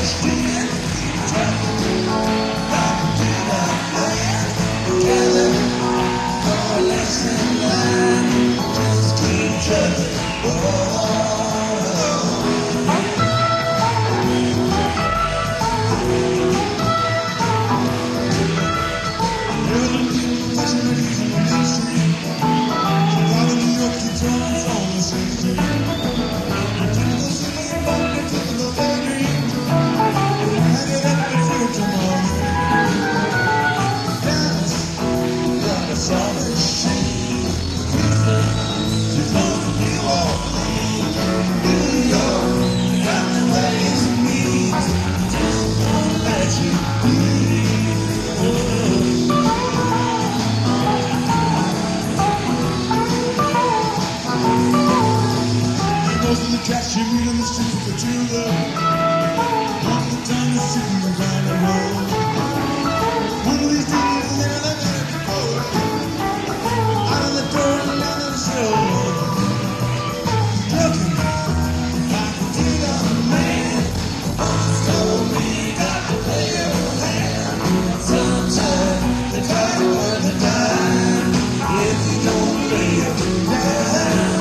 Catch you in the streets of Petula. All the time you're sitting behind the road. One of these days they're gonna let you go. Out of the door and out of the show. Looking like a dealer man. Just told me got to play your hand. Sometimes they try to burn the dime if you don't lay it down.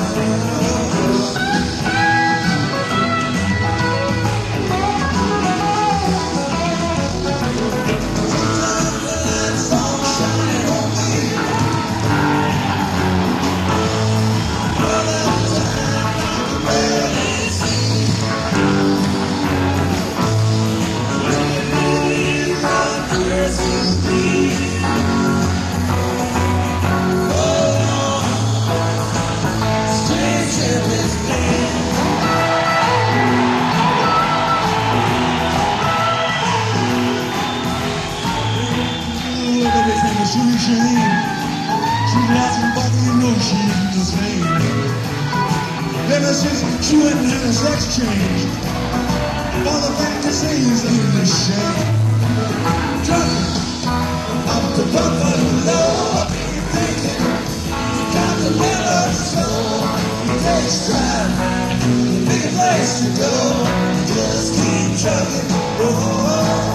She's laughing, but you know she isn't the same. Ever since she went and had a sex change, all the fantasies ain't a shame. Driving up to Buffalo, I've been thinking, you got to let her slow. It takes time, big place to go, just keep trucking. Oh.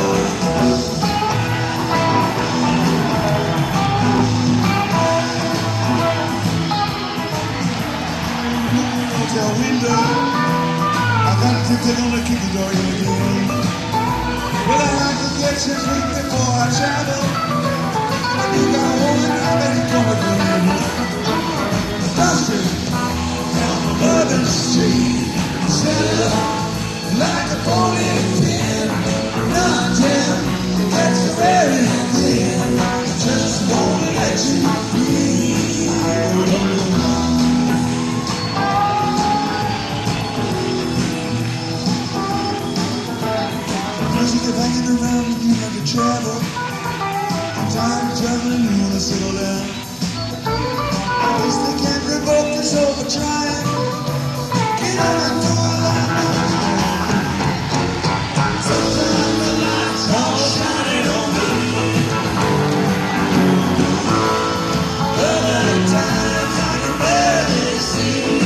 Window, I got to take on the key door again. Well, I like to get some sleep before I travel. I think I want it, I let it go again. Dustin, down the Bourbon Street, set up like a bowling pin. Not ten, that's the very thing. Just won't let you be. You're hanging around and you have to travel. Time traveling, you wanna settle down. At least they can't revoke us over trying. Get out and do a lot. Sometimes the lights all shining on me. Other times I can barely see.